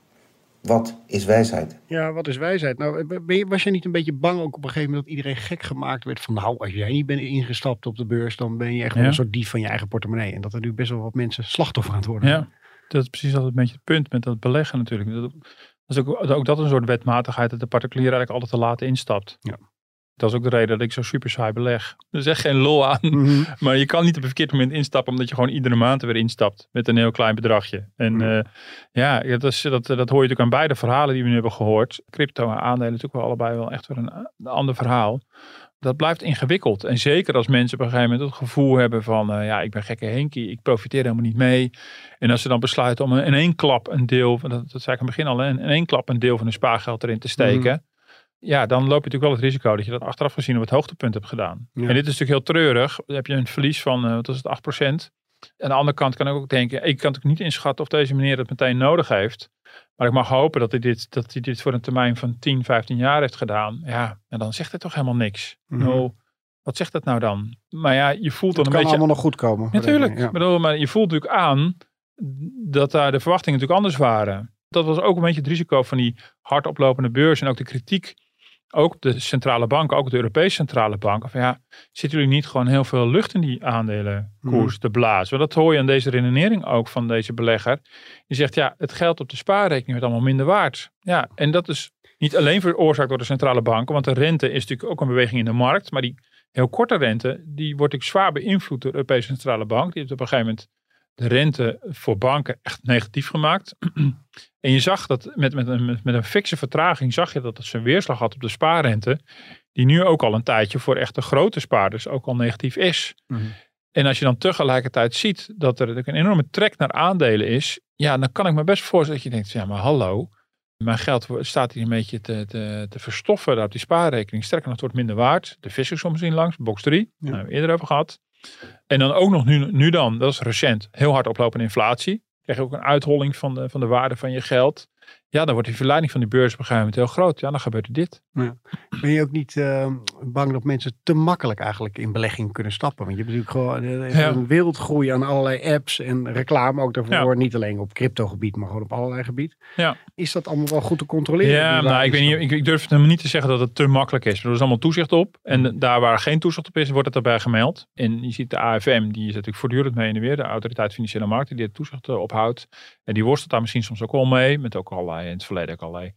Wat is wijsheid? Ja, wat is wijsheid? Nou, was je niet een beetje bang ook op een gegeven moment dat iedereen gek gemaakt werd van nou, als jij niet bent ingestapt op de beurs, dan ben je echt wel een soort dief van je eigen portemonnee. En dat er nu best wel wat mensen slachtoffer aan het worden. Ja, dat is precies altijd een beetje het punt met dat beleggen natuurlijk. Dat is ook dat een soort wetmatigheid dat de particulier eigenlijk altijd te laat instapt. Ja. Dat is ook de reden dat ik zo super saai beleg. Er is echt geen lol aan. Maar je kan niet op een verkeerd moment instappen, omdat je gewoon iedere maand er weer instapt met een heel klein bedragje. En dat hoor je natuurlijk aan beide verhalen die we nu hebben gehoord. Crypto en aandelen natuurlijk wel allebei wel echt weer een ander verhaal. Dat blijft ingewikkeld. En zeker als mensen op een gegeven moment het gevoel hebben van ik ben gekke Henkie, ik profiteer helemaal niet mee. En als ze dan besluiten om in één klap een deel, dat zei ik aan het begin al, in één klap een deel van hun spaargeld erin te steken. Ja, dan loop je natuurlijk wel het risico dat je dat achteraf gezien op het hoogtepunt hebt gedaan. Ja. En dit is natuurlijk heel treurig. Dan heb je een verlies van, wat is het, 8%. Aan de andere kant kan ik ook denken, ik kan natuurlijk niet inschatten of deze meneer het meteen nodig heeft. Maar ik mag hopen dat hij dit voor een termijn van 10, 15 jaar heeft gedaan. Ja, en dan zegt hij toch helemaal niks. Nou, wat zegt dat nou dan? Maar ja, je voelt dan een beetje... Het kan allemaal nog goed komen. Natuurlijk. Ja. Maar je voelt natuurlijk aan dat daar de verwachtingen natuurlijk anders waren. Dat was ook een beetje het risico van die hard oplopende beurs en ook de kritiek. Ook op de centrale banken, ook op de Europese centrale banken. Van zitten jullie niet gewoon heel veel lucht in die aandelenkoers te blazen? Want dat hoor je aan deze redenering ook van deze belegger. Die zegt het geld op de spaarrekening wordt allemaal minder waard. Ja, en dat is niet alleen veroorzaakt door de centrale banken. Want de rente is natuurlijk ook een beweging in de markt. Maar die heel korte rente, die wordt natuurlijk zwaar beïnvloed door de Europese centrale bank. Die heeft op een gegeven moment de rente voor banken echt negatief gemaakt. En je zag dat met een fikse vertraging zag je dat het zijn weerslag had op de spaarrente. Die nu ook al een tijdje voor echte grote spaarders ook al negatief is. En als je dan tegelijkertijd ziet dat er een enorme trek naar aandelen is. Ja, dan kan ik me best voorstellen dat je denkt, maar hallo. Mijn geld staat hier een beetje te verstoffen daar op die spaarrekening. Sterker nog, het wordt minder waard. De vis is soms in langs, box 3. Daar hebben we eerder over gehad. En dan ook nog nu dan, dat is recent, heel hard oplopende inflatie. Krijg je ook een uitholling van de waarde van je geld. Ja, dan wordt die verleiding van die beurs op een gegeven moment heel groot. Ja, dan gebeurt er dit. Ja. Ben je ook niet bang dat mensen te makkelijk eigenlijk in belegging kunnen stappen? Want je hebt natuurlijk gewoon een wereldgroei aan allerlei apps en reclame ook daarvoor. Ja. Niet alleen op cryptogebied, maar gewoon op allerlei gebied. Ja. Is dat allemaal wel goed te controleren? Ja, ik weet niet. Ik durf het helemaal niet te zeggen dat het te makkelijk is. Er is allemaal toezicht op. En daar waar geen toezicht op is, wordt het erbij gemeld. En je ziet de AFM, die is natuurlijk voortdurend mee in de weer. De Autoriteit Financiële Markten, die het toezicht ophoudt. En die worstelt daar misschien soms ook wel mee. Met ook allerlei in het verleden ook allerlei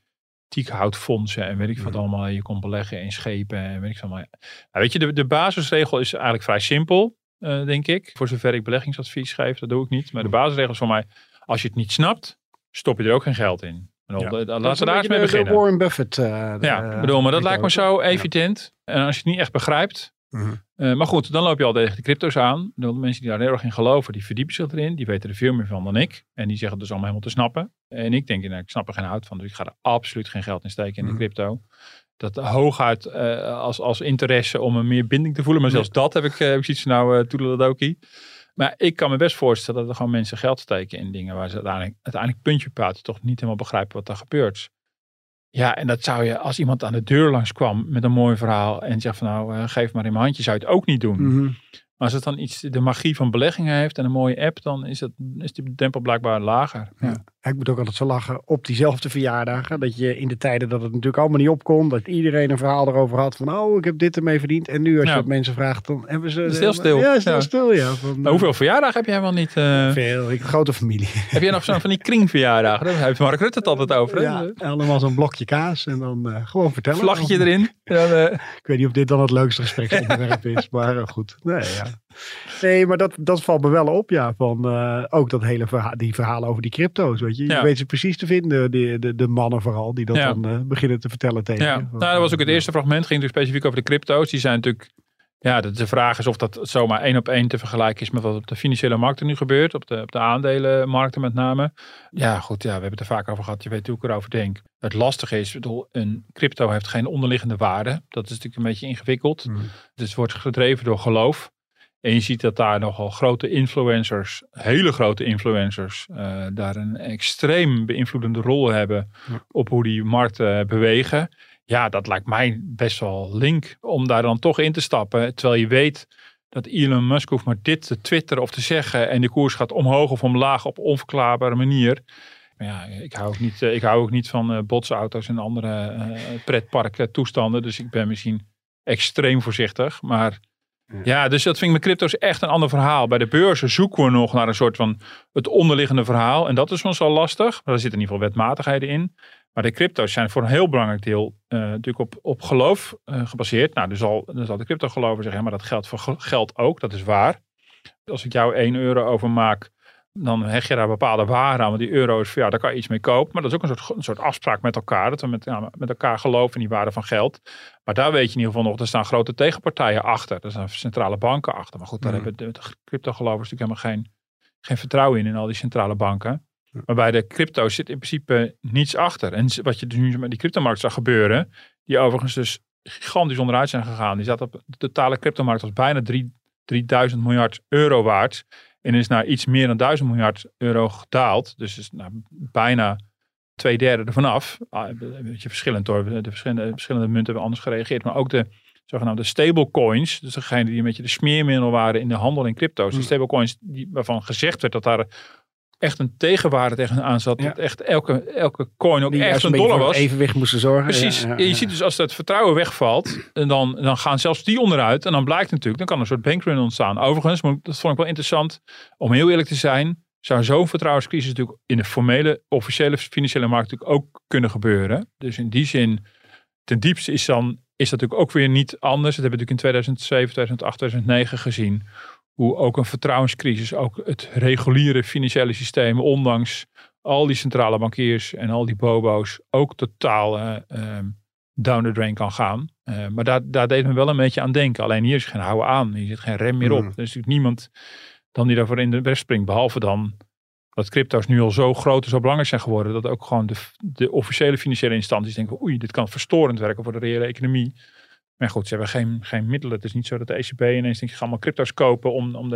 antiekhoutfondsen en weet ik wat allemaal. Je kon beleggen in schepen en weet ik wat allemaal. Nou, weet je, de basisregel is eigenlijk vrij simpel, denk ik. Voor zover ik beleggingsadvies geef, dat doe ik niet. Maar de basisregel is voor mij, als je het niet snapt, stop je er ook geen geld in. Laten we daar eens mee beginnen. Warren Buffett. Maar dat lijkt me zo evident. En als je het niet echt begrijpt. Maar goed, dan loop je al tegen de crypto's aan. De mensen die daar heel erg in geloven, die verdiepen zich erin. Die weten er veel meer van dan ik. En die zeggen het dus allemaal helemaal te snappen. En ik denk, ik snap er geen hout van. Dus ik ga er absoluut geen geld in steken in de crypto. Dat hooguit als interesse om een meer binding te voelen. Maar zelfs dat heb ik zoiets van toedeledokie. Maar ik kan me best voorstellen dat er gewoon mensen geld steken in dingen waar ze uiteindelijk puntje paard toch niet helemaal begrijpen wat er gebeurt. Ja, en dat zou je, als iemand aan de deur langs kwam met een mooi verhaal en zegt van geef maar in mijn handje, zou je het ook niet doen. Maar als het dan de magie van beleggingen heeft en een mooie app, dan is die drempel blijkbaar lager. Ja. Ik moet ook altijd zo lachen op diezelfde verjaardagen. Dat je in de tijden dat het natuurlijk allemaal niet opkomt. Dat iedereen een verhaal erover had van ik heb dit ermee verdiend. En nu als je dat mensen vraagt, dan hebben ze... Stil stil. Ja, stil stil. Ja. Maar hoeveel verjaardagen heb jij helemaal niet? Veel. Ik heb een grote familie. Heb jij nog zo'n van die kringverjaardagen? Daar heeft Mark Rutte het altijd over. Ja, allemaal zo'n blokje kaas en dan gewoon vertellen. Vlaggetje erin. Ik weet niet of dit dan het leukste gespreksonderwerp is. Maar goed. Nee, maar dat valt me wel op. Ja, van ook dat hele die verhalen over die crypto's. Weet je, je weet ze precies te vinden. De mannen vooral die dat dan beginnen te vertellen tegen je. Nou, dat was ook het eerste fragment. Ging natuurlijk specifiek over de crypto's. Die zijn natuurlijk... Ja, de vraag is of dat zomaar 1 op 1 te vergelijken is met wat op de financiële markten nu gebeurt. Op de aandelenmarkten met name. Ja, goed. Ja, we hebben het er vaak over gehad. Je weet hoe ik erover denk. Het lastige is, een crypto heeft geen onderliggende waarde. Dat is natuurlijk een beetje ingewikkeld. Dus het wordt gedreven door geloof. En je ziet dat daar nogal grote influencers, hele grote influencers, daar een extreem beïnvloedende rol hebben op hoe die markten bewegen. Ja, dat lijkt mij best wel link om daar dan toch in te stappen. Terwijl je weet dat Elon Musk hoeft maar dit te twitteren of te zeggen en de koers gaat omhoog of omlaag op onverklaarbare manier. Maar ja, ik hou ook niet van botsauto's en andere pretpark toestanden. Dus ik ben misschien extreem voorzichtig, maar... Ja, dus dat vind ik met crypto's echt een ander verhaal. Bij de beurzen zoeken we nog naar een soort van het onderliggende verhaal. En dat is ons al lastig. Maar er zitten in ieder geval wetmatigheden in. Maar de crypto's zijn voor een heel belangrijk deel natuurlijk op geloof gebaseerd. Nou, dus zal de crypto-gelover zeggen, maar dat geldt voor geld ook. Dat is waar. Als ik jou €1 overmaak, dan hecht je daar bepaalde waarde aan. Want die euro is daar kan je iets mee kopen. Maar dat is ook een soort afspraak met elkaar. Dat we met elkaar geloven in die waarde van geld. Maar daar weet je in ieder geval nog, er staan grote tegenpartijen achter. Er staan centrale banken achter. Maar goed, daar hebben de crypto-gelovers natuurlijk helemaal geen vertrouwen in al die centrale banken. Maar bij de crypto's zit in principe niets achter. En wat je dus nu met die cryptomarkt zag gebeuren, die overigens dus gigantisch onderuit zijn gegaan. Die zat op de totale cryptomarkt was bijna 3000 miljard euro waard. En is naar iets meer dan 1000 miljard euro gedaald. Dus is bijna 2/3 ervan af. Een beetje verschillend hoor. De verschillende munten hebben anders gereageerd. Maar ook de zogenaamde stablecoins. Dus degene die een beetje de smeermiddel waren in de handel in crypto's. Die stablecoins waarvan gezegd werd dat daar echt een tegenwaarde tegenaan zat. Dat echt elke coin ook die echt een dollar was. Evenwicht moesten zorgen. Precies. Ja. Je ziet dus als dat vertrouwen wegvalt. En dan gaan zelfs die onderuit. En dan blijkt natuurlijk, dan kan een soort bankrun ontstaan. Overigens, maar dat vond ik wel interessant. Om heel eerlijk te zijn, zou zo'n vertrouwenscrisis natuurlijk in de formele, officiële financiële markt natuurlijk ook kunnen gebeuren. Dus in die zin, ten diepste is dat natuurlijk ook weer niet anders. Dat hebben we natuurlijk in 2007, 2008, 2009 gezien. Hoe ook een vertrouwenscrisis, ook het reguliere financiële systeem, ondanks al die centrale bankiers en al die bobo's, ook totaal down the drain kan gaan. Maar daar deed me wel een beetje aan denken. Alleen hier is geen houden aan, hier zit geen rem meer op. Er is natuurlijk niemand dan die daarvoor in de weg springt. Behalve dan dat crypto's nu al zo groot en zo belangrijk zijn geworden, dat ook gewoon de officiële financiële instanties denken, oei, dit kan verstorend werken voor de reële economie. Maar goed, ze hebben geen middelen. Het is niet zo dat de ECB ineens denkt, je gaat allemaal crypto's kopen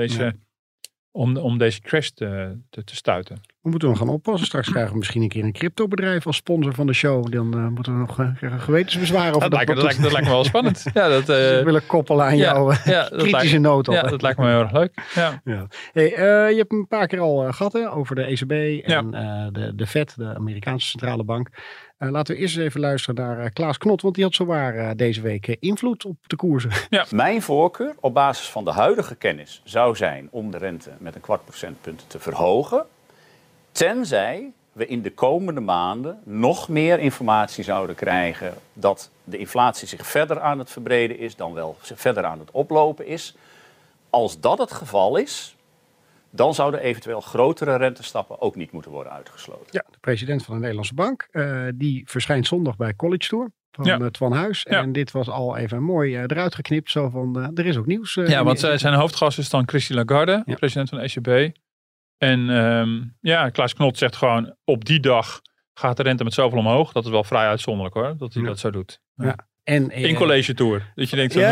om deze crash te stuiten. We moeten nog gaan oppassen. Straks krijgen we misschien een keer een cryptobedrijf als sponsor van de show. Dan moeten we nog gewetensbezwaren over dat lijkt me wel spannend. Ja, dat willen koppelen aan jouw kritische noot. Ja, dat lijkt me heel erg leuk. Ja. Ja. Hey, je hebt een paar keer al gehad over de ECB en de Fed, de Amerikaanse centrale bank. Laten we eerst eens even luisteren naar Klaas Knot, want die had zowaar deze week invloed op de koersen. Ja. Mijn voorkeur op basis van de huidige kennis zou zijn om de rente met 0,25% te verhogen. Tenzij we in de komende maanden nog meer informatie zouden krijgen dat de inflatie zich verder aan het verbreden is, dan wel verder aan het oplopen is. Als dat het geval is, dan zouden eventueel grotere rentestappen ook niet moeten worden uitgesloten. Ja, de president van de Nederlandse Bank, die verschijnt zondag bij College Tour van Twan Huis. Ja. En dit was al even mooi eruit geknipt, zo van, er is ook nieuws. Want zijn hoofdgast is dan Christine Lagarde, president van de ECB. En Klaas Knot zegt gewoon, op die dag gaat de rente met zoveel omhoog. Dat is wel vrij uitzonderlijk hoor, dat hij dat zo doet. Ja. En, in College Tour. Dat je denkt,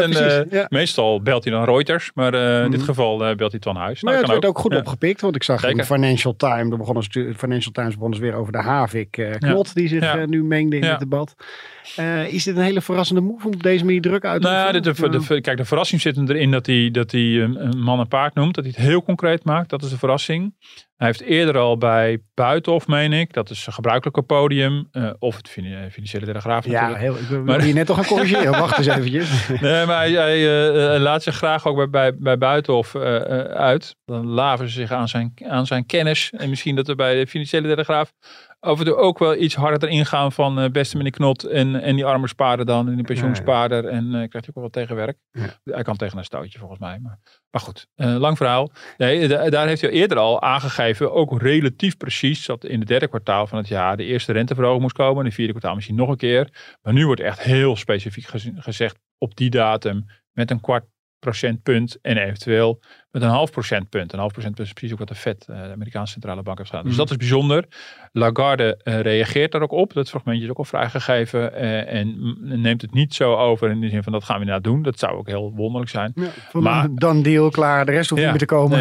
meestal belt hij dan Reuters, maar in dit geval belt hij Twan Huis. Het werd ook goed opgepikt, want ik zag in Financial Times, begonnen ze weer over de Havik-Knot die zich nu mengde in het debat. Is dit een hele verrassende move om op deze manier druk uit te oefenen? Kijk, de verrassing zit hem erin dat hij een man en paard noemt, dat hij het heel concreet maakt. Dat is de verrassing. Hij heeft eerder al bij Buitenhof, meen ik, dat is een gebruikelijke podium, of het Financiële Telegraaf natuurlijk. Ik wil je net toch gaan corrigeren, wacht eens eventjes. Nee, maar hij laat zich graag ook bij Buitenhof uit. Dan laven ze zich aan zijn kennis. En misschien dat er bij de Financiële Telegraaf af en toe ook wel iets harder ingaan van beste meneer Knot en die arme spaarder dan en die pensioenspaarder. En krijgt hij ook wel wat tegenwerk. Ja. Hij kan tegen een stootje volgens mij. Maar goed, lang verhaal. Nee, daar heeft hij eerder al aangegeven, ook relatief precies, dat in het derde kwartaal van het jaar de eerste renteverhoging moest komen. In het vierde kwartaal misschien nog een keer. Maar nu wordt echt heel specifiek gezegd op die datum met een 0,25 procentpunt en eventueel met een 0,5 procentpunt. Een 0,5 procentpunt is precies ook wat de Fed, de Amerikaanse centrale bank, heeft gedaan. Dus dat is bijzonder. Lagarde reageert daar ook op. Dat fragmentje is ook al vrijgegeven en neemt het niet zo over in de zin van dat gaan we inderdaad doen. Dat zou ook heel wonderlijk zijn. Ja, maar dan deal klaar, de rest hoeft niet meer te komen.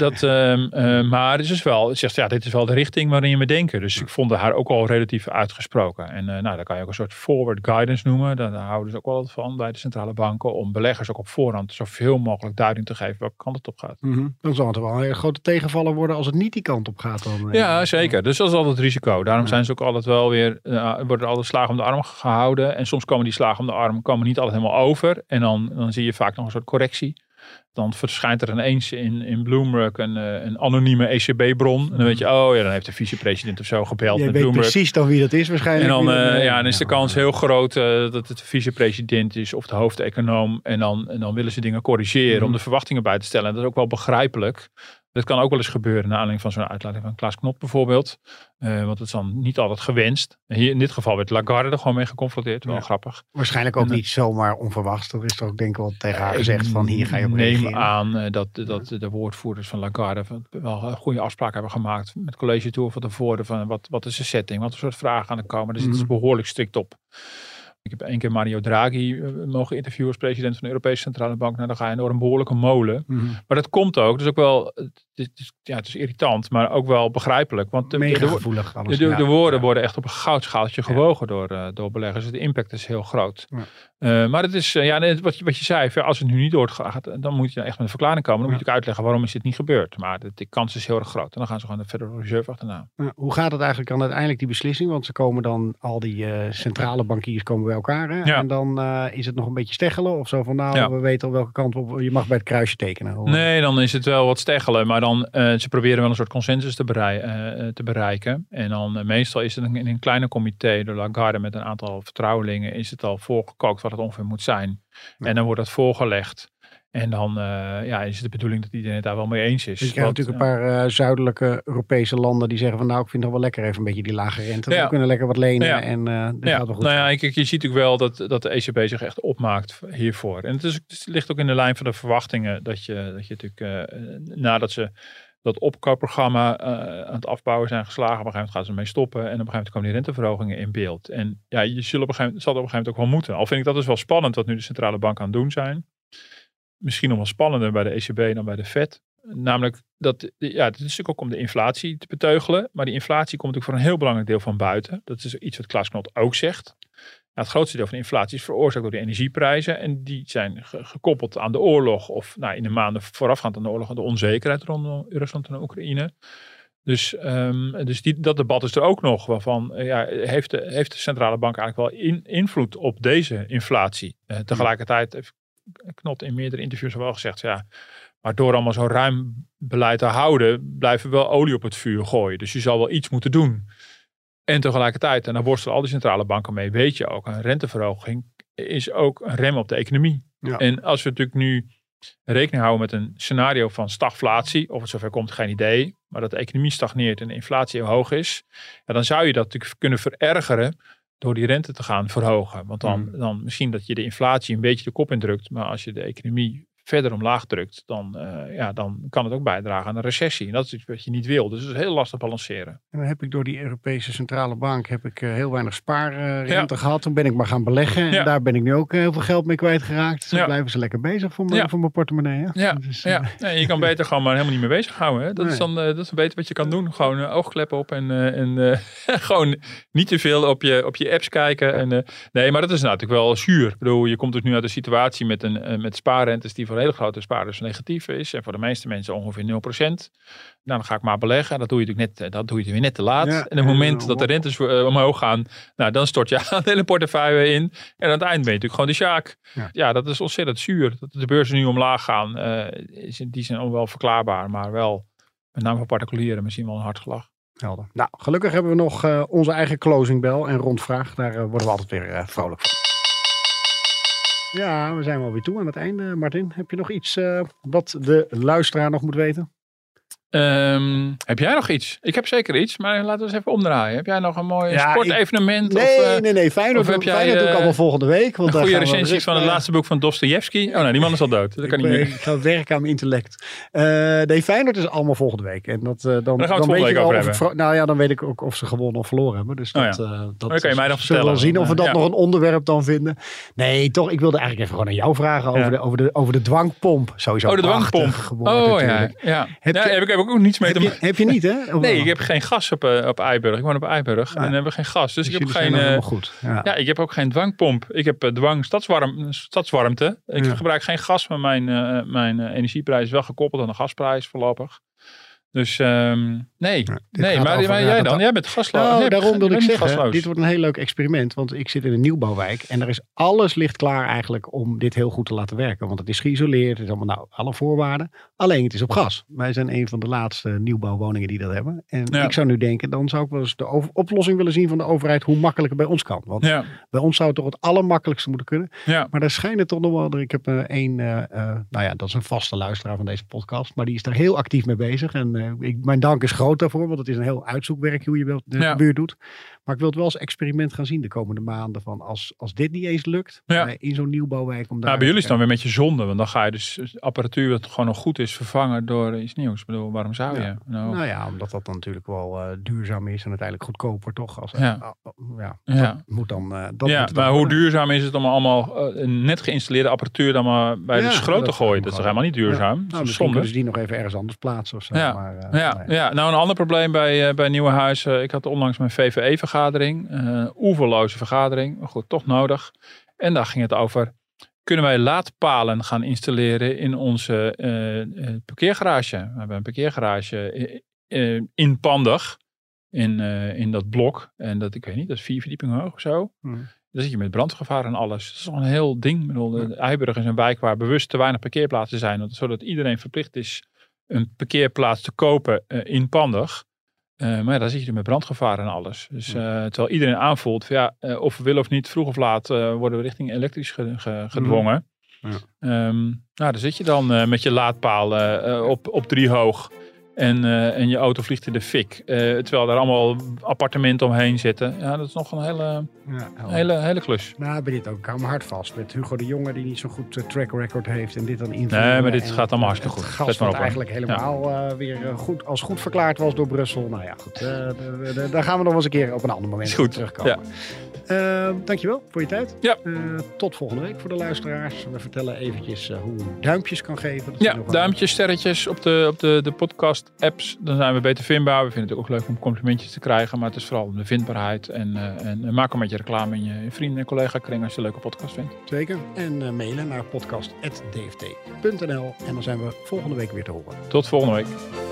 Nee, maar het is wel, het zegt dit is wel de richting waarin we denken. Dus ik vond haar ook al relatief uitgesproken. En daar kan je ook een soort forward guidance noemen. Daar houden ze ook wel wat van bij de centrale banken om beleggers ook op voorhand zoveel mogelijk duiding te geven welke kant het op gaat. Mm-hmm. Dan zal het wel een hele grote tegenvaller worden als het niet die kant op gaat. Dan, ja, zeker. Dus dat is altijd het risico. Daarom zijn ze ook altijd wel weer, worden altijd slagen om de arm gehouden. En soms komen die slagen om de arm niet altijd helemaal over. En dan zie je vaak nog een soort correctie. Dan verschijnt er ineens in Bloomberg een anonieme ECB-bron. En dan weet je, dan heeft de vicepresident of zo gebeld met Bloomberg. Je weet precies dan wie dat is waarschijnlijk. En dan is de kans heel groot dat het de vicepresident is of de hoofdeconoom. En dan willen ze dingen corrigeren om de verwachtingen bij te stellen. En dat is ook wel begrijpelijk. Dat kan ook wel eens gebeuren naar aanleiding van zo'n uitlating van Klaas Knot bijvoorbeeld. Want het is dan niet altijd gewenst. Hier in dit geval werd Lagarde er gewoon mee geconfronteerd. Wel grappig. Waarschijnlijk ook niet zomaar onverwachts. Er is er ook denk ik wel tegen haar gezegd van hier ga je op reageren. Neem aan dat de woordvoerders van Lagarde wel goede afspraken hebben gemaakt met College Tour van tevoren. Van wat is de setting? Wat voor soort vragen gaan er komen? Daar zitten ze behoorlijk strikt op. Ik heb 1 keer Mario Draghi mogen interviewen als president van de Europese Centrale Bank. Nou, dan ga je door een behoorlijke molen. Maar dat komt ook. Dus ook wel, het is irritant, maar ook wel begrijpelijk. Want de woorden worden echt op een goudschaaltje gewogen door beleggers. Dus de impact is heel groot. Ja. Maar het is, wat je zei, als het nu niet doorgaat, dan moet je echt met een verklaring komen. Dan moet je ook uitleggen waarom is dit niet gebeurd. Maar de kans is heel erg groot. En dan gaan ze gewoon de Federal Reserve achterna. Ja, hoe gaat het eigenlijk dan uiteindelijk die beslissing? Want ze komen dan, al die centrale bankiers komen bij elkaar. Hè? Ja. En dan is het nog een beetje steggelen of zo van we weten al welke kant op. Je mag bij het kruisje tekenen. Hoor. Nee, dan is het wel wat steggelen. Maar dan ze proberen wel een soort consensus te bereiken. En dan meestal is het in een kleine comité door Lagarde met een aantal vertrouwelingen is het al voorgekookt wat het ongeveer moet zijn. Ja. En dan wordt dat voorgelegd. En dan is het de bedoeling dat iedereen het daar wel mee eens is. Dus je krijgt natuurlijk een paar zuidelijke Europese landen die zeggen van ik vind het wel lekker even een beetje die lage rente. We kunnen lekker wat lenen en dat gaat wel goed. Je ziet natuurlijk wel dat de ECB zich echt opmaakt hiervoor. En het ligt ook in de lijn van de verwachtingen dat je natuurlijk nadat ze dat opkoopprogramma aan het afbouwen zijn geslagen. Op een gegeven moment gaan ze ermee stoppen. En op een gegeven moment komen die renteverhogingen in beeld. En je zal op een gegeven moment ook wel moeten. Al vind ik dat dus wel spannend wat nu de centrale bank aan het doen zijn. Misschien nog wel spannender bij de ECB dan bij de Fed. Namelijk, dit is natuurlijk ook om de inflatie te beteugelen. Maar die inflatie komt natuurlijk voor een heel belangrijk deel van buiten. Dat is iets wat Klaas Knot ook zegt. Het grootste deel van de inflatie is veroorzaakt door de energieprijzen. En die zijn gekoppeld aan de oorlog. Of in de maanden voorafgaand aan de oorlog. De onzekerheid rondom Rusland en Oekraïne. Dus dat debat is er ook nog. Waarvan heeft de centrale bank eigenlijk wel invloed op deze inflatie. Tegelijkertijd heeft Knot in meerdere interviews wel gezegd. Maar door allemaal zo'n ruim beleid te houden, blijven we wel olie op het vuur gooien. Dus je zal wel iets moeten doen. En tegelijkertijd, en daar worstelen al die centrale banken mee, weet je ook, een renteverhoging is ook een rem op de economie. Ja. En als we natuurlijk nu rekening houden met een scenario van stagflatie, of het zover komt, geen idee, maar dat de economie stagneert en de inflatie heel hoog is, dan zou je dat natuurlijk kunnen verergeren door die rente te gaan verhogen. Want dan misschien dat je de inflatie een beetje de kop indrukt, maar als je de economie verder omlaag drukt, dan kan het ook bijdragen aan een recessie. En dat is iets wat je niet wil. Dus het is heel lastig balanceren. En dan heb ik door die Europese Centrale Bank heel weinig spaarrente gehad. Toen ben ik maar gaan beleggen. En daar ben ik nu ook heel veel geld mee kwijtgeraakt. Dus dan blijven ze lekker bezig voor mijn portemonnee. Hè? Nee, je kan beter gewoon maar helemaal niet meer bezighouden. Hè? Dat is dan dat is beter wat je kan doen. Gewoon oogkleppen op en gewoon niet te veel op je apps kijken. Nee, maar dat is natuurlijk wel zuur. Ik bedoel, je komt dus nu uit een situatie met spaarrentes die voor hele grote spaarders negatief is. En voor de meeste mensen ongeveer 0%. Nou, dan ga ik maar beleggen. Dat doe je natuurlijk weer net te laat. En op het moment dat de rentes omhoog gaan, nou, dan stort je aan de hele portefeuille in. En aan het eind ben je natuurlijk gewoon de sjaak. Ja, dat is ontzettend zuur. Dat de beurzen nu omlaag gaan, is in die zin wel verklaarbaar. Maar wel, met name voor particulieren, misschien wel een hard gelach. Helder. Nou, gelukkig hebben we nog onze eigen closing bell en rondvraag. Daar worden we altijd weer vrolijk van. Ja, we zijn wel weer toe aan het einde. Martin, heb je nog iets wat de luisteraar nog moet weten? Heb jij nog iets? Ik heb zeker iets, maar laten we eens even omdraaien. Heb jij nog een mooi sportevenement? Nee. Feyenoord doe ik allemaal volgende week. Want een goede recensie van het laatste boek van Dostojevski. Oh, nou, die man is al dood. Dat kan niet meer. Ik ga werken aan mijn intellect. Feyenoord is allemaal volgende week. En dan gaan we het volgende week over hebben. Dan weet ik ook of ze gewonnen of verloren hebben. Dus dat kan je mij dan vertellen. We zien of we dat nog een onderwerp dan vinden. Nee, toch. Ik wilde eigenlijk even gewoon aan jou vragen over de dwangpomp. Sowieso de dwangpomp. Ja. Heb ik ook niets mee te maken. Heb je niet, hè? Nee, ik heb geen gas op Eiburg. Ik woon op Eiburg en hebben we geen gas. Dus ik heb geen. Goed. Ik heb ook geen dwangpomp. Ik heb dwang stadswarmte. Ik gebruik geen gas, maar mijn energieprijs is wel gekoppeld aan de gasprijs voorlopig. Dus nee. Maar jij dan? Jij bent gasloos. Nou, daarom wil ik zeggen, dit wordt een heel leuk experiment. Want ik zit in een nieuwbouwwijk. En er is alles ligt klaar eigenlijk om dit heel goed te laten werken. Want het is geïsoleerd. Het is allemaal alle voorwaarden. Alleen het is op gas. Wij zijn een van de laatste nieuwbouwwoningen die dat hebben. En ik zou nu denken, dan zou ik wel eens de oplossing willen zien van de overheid. Hoe makkelijk het bij ons kan. Want bij ons zou het toch het allermakkelijkste moeten kunnen. Ja. Maar daar schijnt toch nog wel. Ik heb dat is een vaste luisteraar van deze podcast. Maar die is daar heel actief mee bezig. En mijn dank is groot daarvoor, want het is een heel uitzoekwerk hoe je de buurt doet. Maar ik wil het wel als experiment gaan zien de komende maanden. Van als dit niet eens lukt, in zo'n nieuwbouwwijk. Bij jullie is het dan weer met je zonde. Want dan ga je dus apparatuur wat gewoon nog goed is vervangen door iets nieuws. Ik bedoel, waarom zou je? Omdat dat dan natuurlijk wel duurzaam is en uiteindelijk goedkoper toch. Dat moet dan... maar hoe duurzaam is het om allemaal net geïnstalleerde apparatuur dan maar bij de schroot te gooien? Dat is toch helemaal niet duurzaam? Misschien kunnen ze die nog even ergens anders plaatsen of zo. Nou een ander probleem bij Nieuwe Huizen. Ik had onlangs mijn VVE-vergadering. Oeverloze vergadering. Maar goed, toch nodig. En daar ging het over. Kunnen wij laadpalen gaan installeren in onze parkeergarage? We hebben een parkeergarage in Pandig. In dat blok. En dat, ik weet niet, dat is 4 verdiepingen hoog of zo. Dan zit je met brandgevaar en alles. Dat is toch een heel ding. Ik bedoel, Eiburg is een wijk waar bewust te weinig parkeerplaatsen zijn. Zodat iedereen verplicht is een parkeerplaats te kopen in Pandig. Maar daar zit je met brandgevaar en alles. Dus terwijl iedereen aanvoelt van of we willen of niet, vroeg of laat worden we richting elektrisch gedwongen. Daar zit je dan met je laadpaal op 3 hoog. En je auto vliegt in de fik. Terwijl er allemaal appartementen omheen zitten. Ja, dat is nog een hele klus. Nou, bij dit ook. Ik hou me hard vast. Met Hugo de Jonge die niet zo'n goed track record heeft. En dit dan invullen. Nee, maar dit gaat allemaal hartstikke goed. Het gas wat eigenlijk helemaal weer goed verklaard was door Brussel. Nou ja, goed. Daar gaan we nog eens een keer op een ander moment terugkomen. Dankjewel voor je tijd. Ja. Tot volgende week voor de luisteraars. We vertellen eventjes hoe je duimpjes kan geven. Duimpjes, sterretjes op de podcast apps. Dan zijn we beter vindbaar. We vinden het ook leuk om complimentjes te krijgen. Maar het is vooral de vindbaarheid. En maak een beetje reclame in je vrienden en collega kring als je een leuke podcast vindt. Zeker. En mailen naar podcast@dft.nl. En dan zijn we volgende week weer te horen. Tot volgende week.